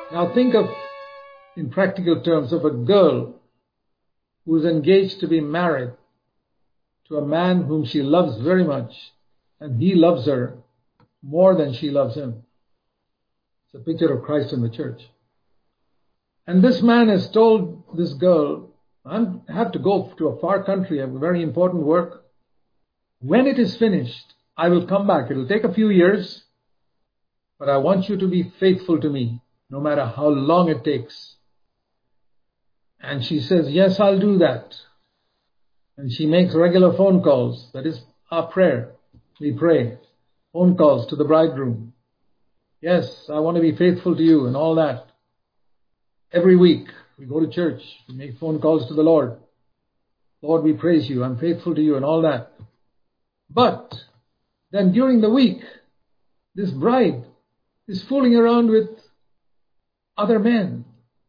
Now think of, in practical terms, of a girl who is engaged to be married to a man whom she loves very much, and he loves her more than she loves him. It's a picture of Christ in the church. And this man has told this girl, I have to go to a far country, I have a very important work. When it is finished, I will come back. It will take a few years, but I want you to be faithful to me, no matter how long it takes. And she says, yes, I'll do that. And she makes regular phone calls. That is our prayer. We pray. Phone calls to the bridegroom. Yes, I want to be faithful to you and all that. Every week we go to church. We make phone calls to the Lord. Lord, we praise you. I'm faithful to you and all that. But then during the week, this bride is fooling around with other men,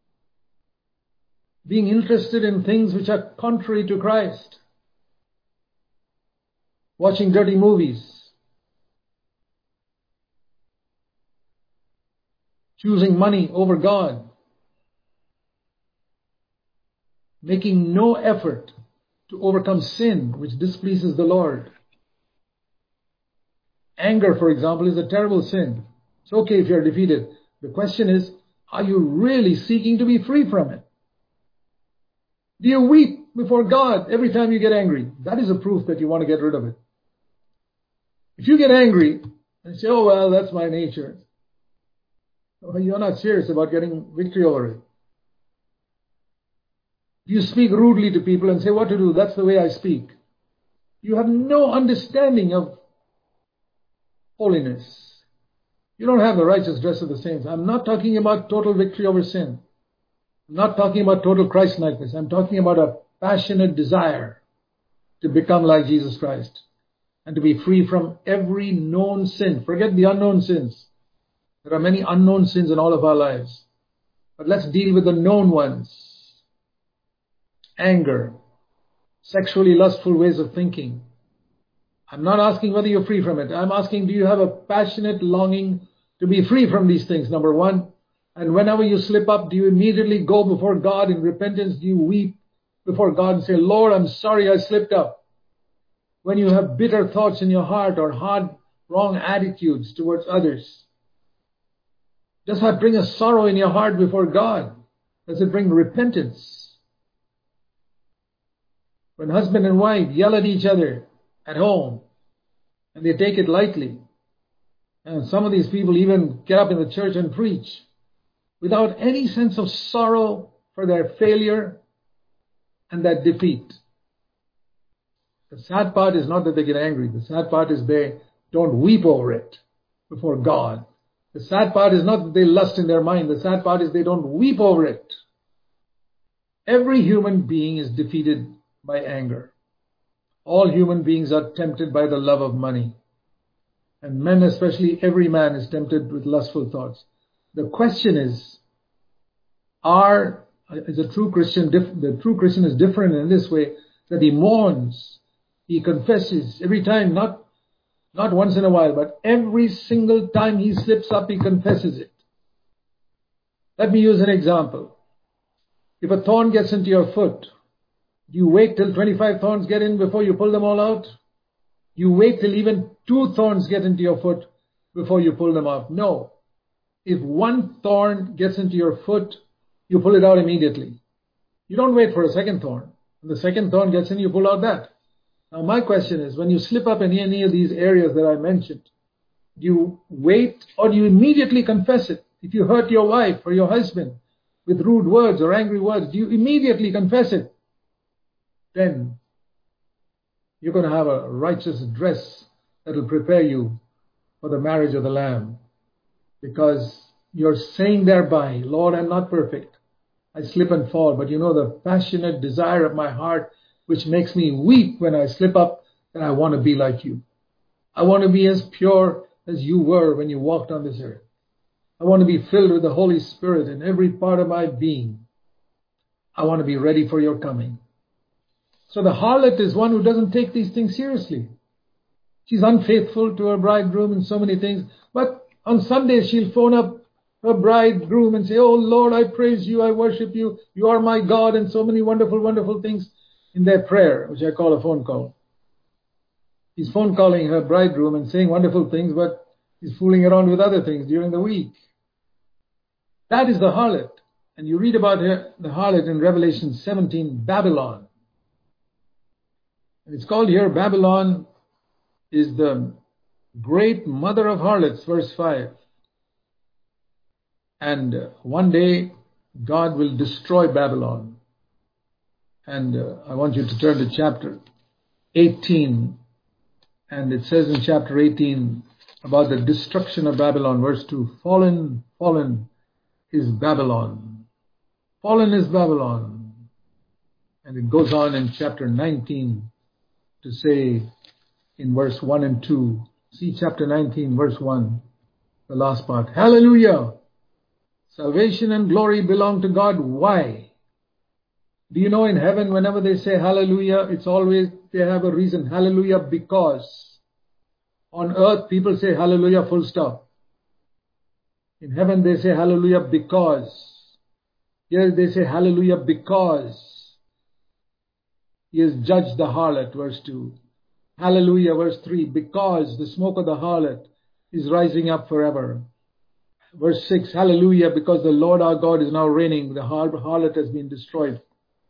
being interested in things which are contrary to Christ, watching dirty movies, choosing money over God, making no effort to overcome sin which displeases the Lord. Anger, for example, is a terrible sin. It's okay if you're defeated. The question is, are you really seeking to be free from it? Do you weep before God every time you get angry? That is a proof that you want to get rid of it. If you get angry and say, oh well, that's my nature, well, you're not serious about getting victory over it. You speak rudely to people and say what to do, that's the way I speak. You have no understanding of holiness. You don't have the righteous dress of the saints. I'm not talking about total victory over sin. I'm not talking about total Christ-likeness. I'm talking about a passionate desire to become like Jesus Christ and to be free from every known sin. Forget the unknown sins. There are many unknown sins in all of our lives. But let's deal with the known ones. Anger, sexually lustful ways of thinking. I'm not asking whether you're free from it. I'm asking, do you have a passionate longing to be free from these things, number one? And whenever you slip up, do you immediately go before God in repentance? Do you weep before God and say, Lord, I'm sorry I slipped up? When you have bitter thoughts in your heart or hard, wrong attitudes towards others, does that bring a sorrow in your heart before God? Does it bring repentance? When husband and wife yell at each other at home, and they take it lightly. And some of these people even get up in the church and preach without any sense of sorrow for their failure and their defeat. The sad part is not that they get angry. The sad part is they don't weep over it before God. The sad part is not that they lust in their mind. The sad part is they don't weep over it. Every human being is defeated by anger. All human beings are tempted by the love of money. And men, especially every man, is tempted with lustful thoughts. The question is the true Christian is different in this way, that he mourns, he confesses every time, not once in a while, but every single time he slips up, he confesses it. Let me use an example. If a thorn gets into your foot, do you wait till 25 thorns get in before you pull them all out? You wait till even 2 thorns get into your foot before you pull them out. No. If 1 thorn gets into your foot, you pull it out immediately. You don't wait for a second thorn. When the second thorn gets in, you pull out that. Now my question is, when you slip up in any of these areas that I mentioned, do you wait or do you immediately confess it? If you hurt your wife or your husband with rude words or angry words, do you immediately confess it? Then you're going to have a righteous dress that will prepare you for the marriage of the Lamb. Because you're saying thereby, Lord, I'm not perfect. I slip and fall, but you know the passionate desire of my heart which makes me weep when I slip up, and I want to be like you. I want to be as pure as you were when you walked on this earth. I want to be filled with the Holy Spirit in every part of my being. I want to be ready for your coming. So the harlot is one who doesn't take these things seriously. She's unfaithful to her bridegroom in so many things, but on Sundays she'll phone up her bridegroom and say, "Oh Lord, I praise you, I worship you, you are my God," and so many wonderful, wonderful things in their prayer, which I call a phone call. He's phone calling her bridegroom and saying wonderful things, but he's fooling around with other things during the week. That is the harlot. And you read about her, the harlot in Revelation 17, Babylon. And it's called here, Babylon is the great mother of harlots, verse 5. And one day, God will destroy Babylon. And I want you to turn to chapter 18. And it says in chapter 18 about the destruction of Babylon, verse 2. Fallen, fallen is Babylon. Fallen is Babylon. And it goes on in chapter 19 to say in verse 1 and 2. See chapter 19, verse 1, the last part. Hallelujah! Salvation and glory belong to God. Why? Do you know in heaven, whenever they say hallelujah, it's always, they have a reason. Hallelujah because. On earth, people say hallelujah full stop. In heaven, they say hallelujah because. Here they say hallelujah because he has judged the harlot, verse 2. Hallelujah, verse 3, because the smoke of the harlot is rising up forever. Verse 6, hallelujah, because the Lord our God is now reigning. The harlot has been destroyed.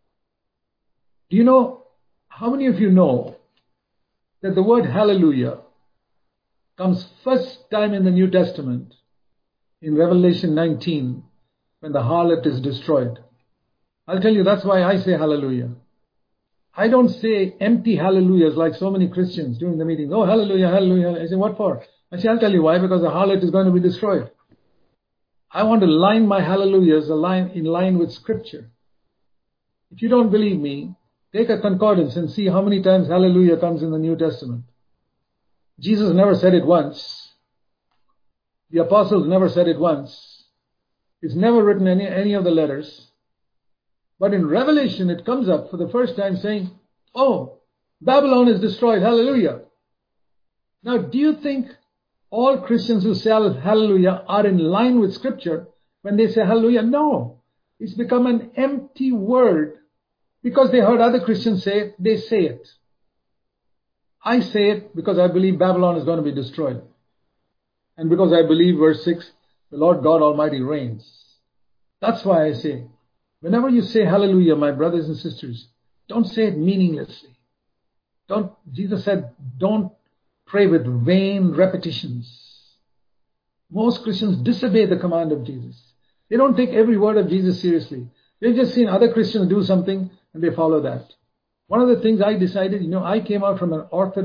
Do you know, how many of you know that the word hallelujah comes first time in the New Testament in Revelation 19 when the harlot is destroyed? I'll tell you, that's why I say hallelujah. I don't say empty hallelujahs like so many Christians during the meetings. Oh, hallelujah, hallelujah. I say, what for? I say, I'll tell you why, because the harlot is going to be destroyed. I want to line my hallelujahs in line with Scripture. If you don't believe me, take a concordance and see how many times hallelujah comes in the New Testament. Jesus never said it once. The apostles never said it once. It's never written in any of the letters. But in Revelation, it comes up for the first time saying, oh, Babylon is destroyed, hallelujah. Now, do you think all Christians who say hallelujah are in line with Scripture when they say hallelujah? No. It's become an empty word because they heard other Christians say it, they say it. I say it because I believe Babylon is going to be destroyed. And because I believe, verse 6, the Lord God Almighty reigns. That's why I say, whenever you say hallelujah, my brothers and sisters, don't say it meaninglessly. Jesus said, don't pray with vain repetitions. Most Christians disobey the command of Jesus. They don't take every word of Jesus seriously. They've just seen other Christians do something and they follow that. One of the things I decided, I came out from an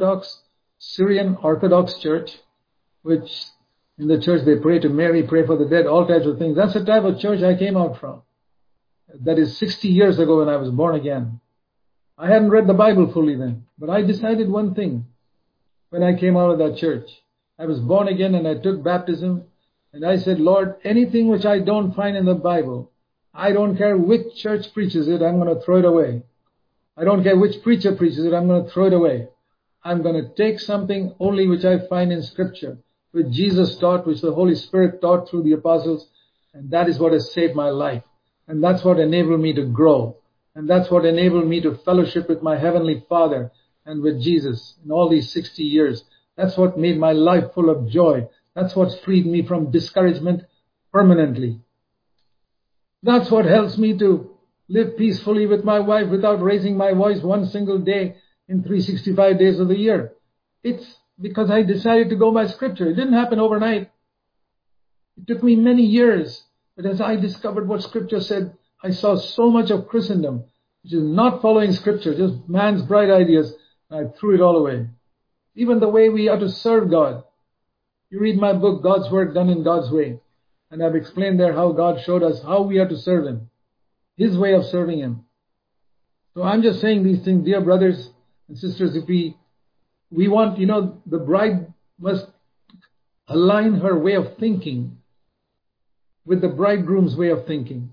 Syrian Orthodox church, which in the church they pray to Mary, pray for the dead, all types of things. That's the type of church I came out from. That is 60 years ago when I was born again. I hadn't read the Bible fully then, but I decided one thing when I came out of that church. I was born again and I took baptism and I said, Lord, anything which I don't find in the Bible, I don't care which church preaches it, I'm going to throw it away. I don't care which preacher preaches it, I'm going to throw it away. I'm going to take something only which I find in Scripture, which Jesus taught, which the Holy Spirit taught through the apostles, and that is what has saved my life. And that's what enabled me to grow. And that's what enabled me to fellowship with my Heavenly Father and with Jesus in all these 60 years. That's what made my life full of joy. That's what freed me from discouragement permanently. That's what helps me to live peacefully with my wife without raising my voice one single day in 365 days of the year. It's because I decided to go by Scripture. It didn't happen overnight. It took me many years. But as I discovered what Scripture said, I saw so much of Christendom, which is not following Scripture, just man's bright ideas, and I threw it all away. Even the way we are to serve God. You read my book, God's Work Done in God's Way, and I've explained there how God showed us how we are to serve Him, His way of serving Him. So I'm just saying these things, dear brothers and sisters, if we want, the bride must align her way of thinking with the bridegroom's way of thinking.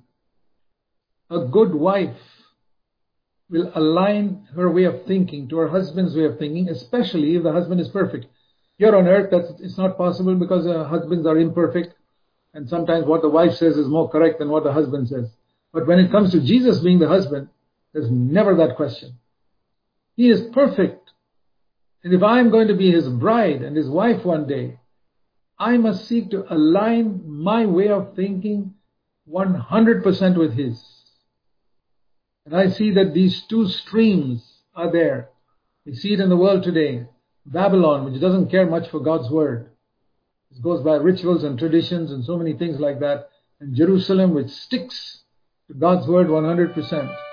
A good wife will align her way of thinking to her husband's way of thinking, especially if the husband is perfect. Here on earth, it's not possible because husbands are imperfect. and sometimes what the wife says is more correct than what the husband says. But when it comes to Jesus being the husband, there's never that question. He is perfect. And if I'm going to be his bride and his wife one day, I must seek to align my way of thinking 100% with his. And I see that these two streams are there. We see it in the world today. Babylon, which doesn't care much for God's word. It goes by rituals and traditions and so many things like that. And Jerusalem, which sticks to God's word 100%.